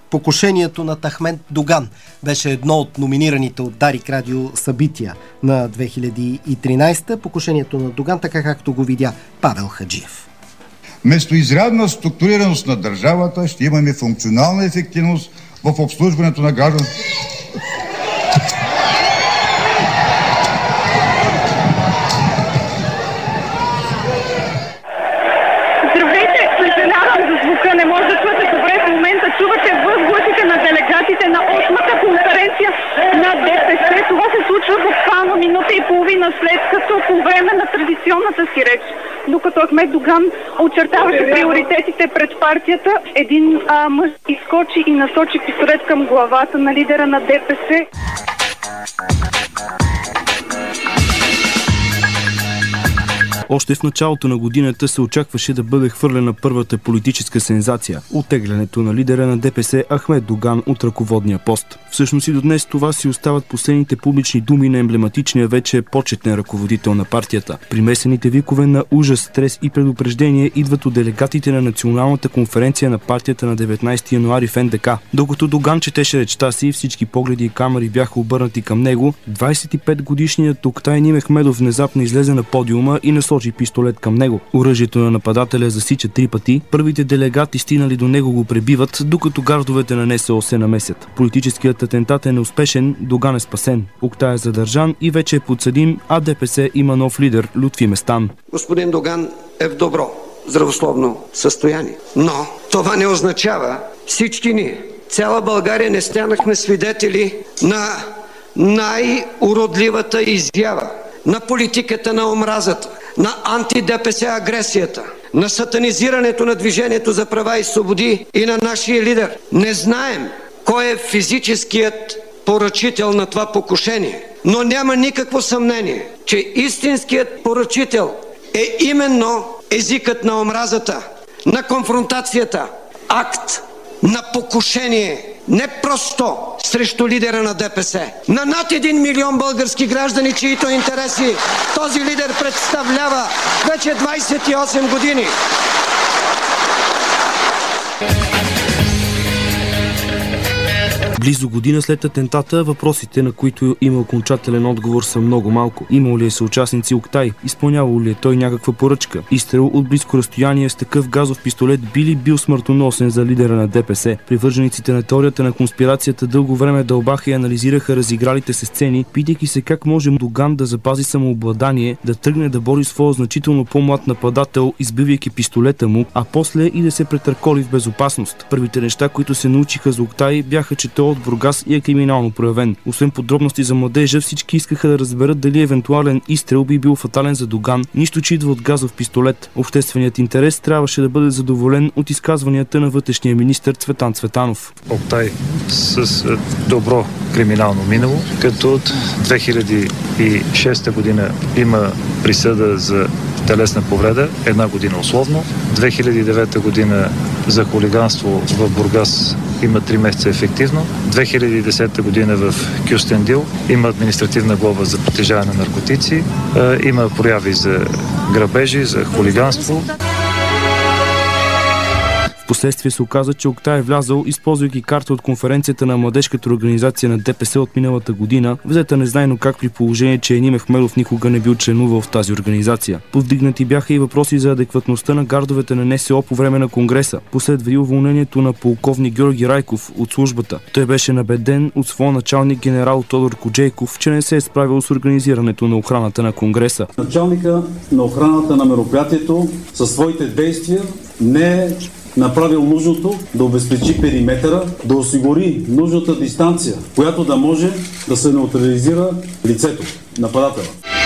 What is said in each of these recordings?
Покушението на Ахмед Доган беше едно от номинираните от Дарик Радио събития на 2013. Покушението на Доган, така както го видя Павел Хаджиев. Вместо изрядна структурираност на държавата, ще имаме функционална ефективност в обслужването на гражданството. Здравейте! Съжалявам за звука, не може да чуете добре в момента. Чувате възгласите на делегатите на 8-та конференция на ДПС. Това се случва буквално минута и половина след като по време на традиционната си реч, докато Ахмед Доган очертаваше приоритетите пред партията, един мъж изскочи и насочи пистолет към главата на лидера на ДПС. Още в началото на годината се очакваше да бъде хвърлена първата политическа сензация – оттеглянето на лидера на ДПС Ахмед Доган от ръководния пост. Всъщност и до днес това си остават последните публични думи на емблематичния вече почетен ръководител на партията. Примесените викове на ужас, стрес и предупреждение идват от делегатите на Националната конференция на партията на 19 януари в НДК. Докато Доган четеше речта си, всички погледи и камери бяха обърнати към него, 25-годишният Октай Нимехмедов внезапно излезе на подиума и насочи пистолет към него. Оръжието на нападателя засича 3 пъти. Първите делегати стигнали до него го пребиват, докато гардовете на НСО се намесят. Политическият атентат е неуспешен, Доган е спасен. Октай е задържан и вече е подсъдим, а ДПС има нов лидер Лютви Местан. Господин Доган е в добро, здравословно състояние. Но това не означава всички ние, цяла България, не станахме свидетели на най-уродливата изява на политиката на омразата, на анти-ДПС агресията, на сатанизирането на Движението за права и свободи и на нашия лидер. Не знаем кой е физическият поръчител на това покушение, но няма никакво съмнение, че истинският поръчител е именно езикът на омразата, на конфронтацията, акт на покушение, не просто срещу лидера на ДПС, на над 1 милион български граждани, чието интереси този лидер представлява вече 28 години. Близо година след атентата, въпросите, на които има окончателен отговор, са много малко. Имал ли е съучастници Октай? Изпълнявал ли е той някаква поръчка? Изстрел от близко разстояние с такъв газов пистолет би ли бил смъртоносен за лидера на ДПС? Привържениците на теорията на конспирацията дълго време дълбаха и анализираха разигралите се сцени, питайки се как може Доган да запази самообладание, да тръгне да бори своя значително по-млад нападател, избивайки пистолета му, а после и да се претърколи в безопасност. Първите неща, които се научиха за Октай, бяха, че той от Бургас и е криминално проявен. Освен подробности за младежа, всички искаха да разберат дали евентуален изстрел би бил фатален за Доган, нищо че идва от газов пистолет. Общественият интерес трябваше да бъде задоволен от изказванията на вътрешния министър Цветан Цветанов. Октай с добро криминално минало, като от 2006 година има присъда за телесна повреда, 1 година условно. 2009 година за хулиганство в Бургас има 3 месеца ефективно. 2010 година в Кюстендил има административна глоба за притежаване на наркотици. Има прояви за грабежи, за хулиганство. Впоследствие се оказа, че Октай е влязал, използвайки карта от конференцията на младежката организация на ДПС от миналата година, взета незнайно как при положение, че Нимехмедов никога не бил членувал в тази организация. Повдигнати бяха и въпроси за адекватността на гардовете на НСО по време на Конгреса. Последва и уволнението на полковник Георги Райков от службата. Той беше набеден от своя началник генерал Тодор Коджейков, че не се е справил с организирането на охраната на Конгреса. Началника на охраната на мероприятието със своите действия не е направил нужното да обезпечи периметъра, да осигури нужната дистанция, която да може да се неутрализира лицето, нападателя.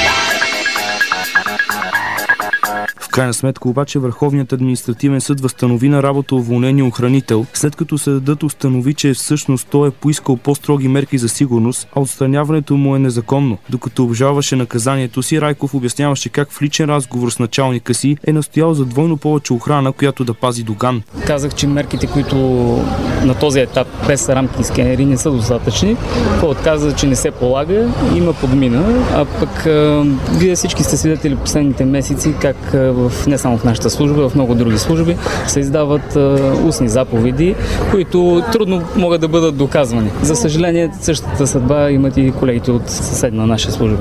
В крайна сметка обаче Върховният административен съд възстанови на работа уволнения охранител, след като съдът установи, че всъщност той е поискал по-строги мерки за сигурност, а отстраняването му е незаконно. Докато обжалваше наказанието си, Райков обясняваше как в личен разговор с началника си е настоял за двойно повече охрана, която да пази Доган. Казах, че мерките, които на този етап без рамки и скенери не са достатъчни. Той отказа, че не се полага, има подмина, а пък вие всички сте свидетели последните месеци как в не само в нашата служба, в много други служби се издават устни заповеди, които трудно могат да бъдат доказвани. За съжаление, същата съдба имат и колегите от съседна наша служба.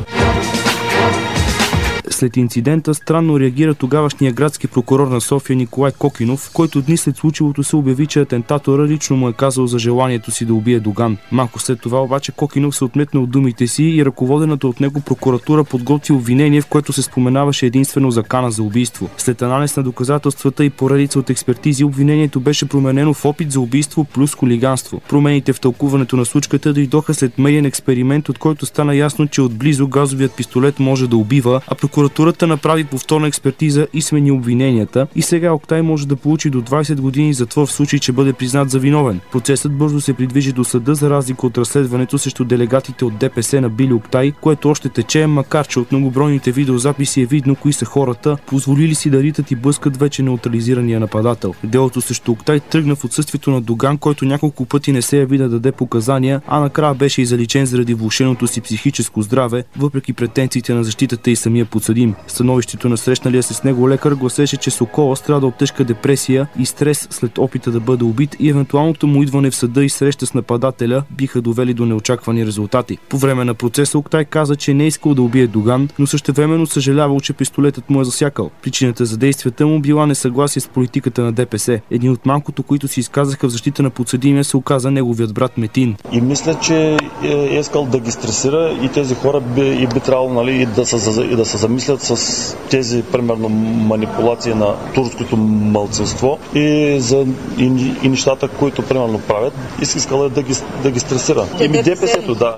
След инцидента странно реагира тогавашния градски прокурор на София Николай Кокинов, който дни след случилото се обяви, че атентатора лично му е казал за желанието си да убие Доган. Малко след това обаче Кокинов се отметна от думите си и ръководената от него прокуратура подготви обвинение, в което се споменаваше единствено закана за убийство. След анализ на доказателствата и поредица от експертизи, обвинението беше променено в опит за убийство плюс хулиганство. Промените в тълкуването на случката дойдоха след медиен експеримент, от който стана ясно, че отблизо газовият пистолет може да убива, а прокуратурата направи повторна експертиза и смени обвиненията и сега Октай може да получи до 20 години затвор в случай, че бъде признат за виновен. Процесът бързо се придвижи до съда, за разлика от разследването срещу делегатите от ДПС на Били Октай, което още тече, макар че от многобройните видеозаписи е видно кои са хората, позволили си да ритат и блъскат вече неутрализирания нападател. Делото срещу Октай тръгна в отсъствието на Доган, който няколко пъти не се яви да даде показания, а накрая беше и заличен заради влошеното си психическо здраве, въпреки претенциите на защитата и самия подсъдим. Становището на срещналия се с него лекар гласеше, че Сокола страда от тежка депресия и стрес след опита да бъде убит и евентуалното му идване в съда и среща с нападателя биха довели до неочаквани резултати. По време на процеса Октай каза, че не искал да убие Доган, но същевременно съжалявал, че пистолетът му е засякал. Причината за действията му била несъгласие с политиката на ДПС. Един от малкото, които се изказаха в защита на подсъдимия, се оказа неговият брат Метин. И мисля, че е искал да ги стресира и тези хора би трябвало, нали, да се замислят с тези, примерно, манипулации на турското малцинство и за нещата, които, примерно, правят. Искал да ги стресира. ДПС-то, да.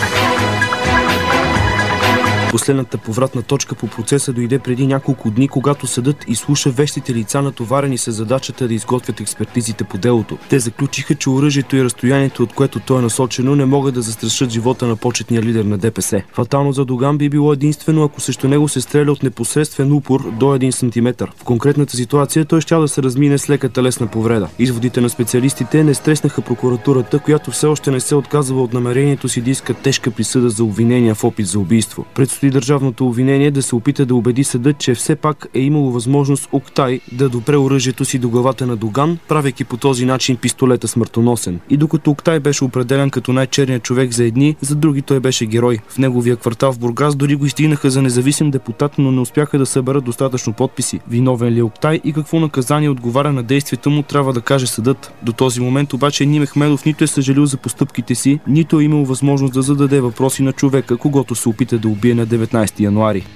Последната повратна точка по процеса дойде преди няколко дни, когато съдът изслуша вещите лица, натоварени с задачата да изготвят експертизите по делото. Те заключиха, че оръжието и разстоянието, от което то е насочено, не могат да застрашат живота на почетния лидер на ДПС. Фатално за Доган би било единствено, ако срещу него се стреля от непосредствен упор до 1 см. В конкретната ситуация той щял да се размине с лека телесна повреда. Изводите на специалистите не стреснаха прокуратурата, която все още не се отказва от намерението си да иска тежка присъда за обвинения в опит за убийство. Предстои държавното обвинение да се опита да убеди съдът, че все пак е имало възможност Октай да допре оръжието си до главата на Доган, правейки по този начин пистолета смъртоносен. И докато Октай беше определен като най-черният човек за едни, за други той беше герой. В неговия квартал в Бургас дори го изтигнаха за независим депутат, но не успяха да съберат достатъчно подписи. Виновен ли Октай и какво наказание отговаря на действията му, трябва да каже съдът. До този момент обаче Ними Ахмедов нито е съжалил за постъпките си, нито е имал възможност да зададе въпроси на човека, когото се опита да убие на 19 януари.